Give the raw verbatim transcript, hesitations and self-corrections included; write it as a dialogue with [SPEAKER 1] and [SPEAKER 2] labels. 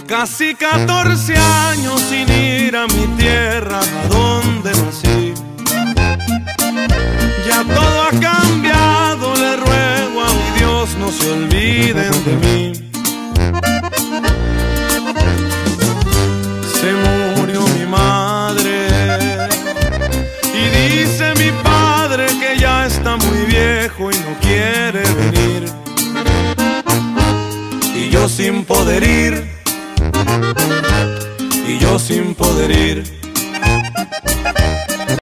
[SPEAKER 1] Casi catorce años sin ir a mi tierra, a donde nací. Ya todo ha cambiado, le ruego a mi Dios no se olviden de mí. Se murió mi madre y dice mi padre que ya está muy viejo y no quiere venir. Y yo sin poder ir, y yo sin poder ir.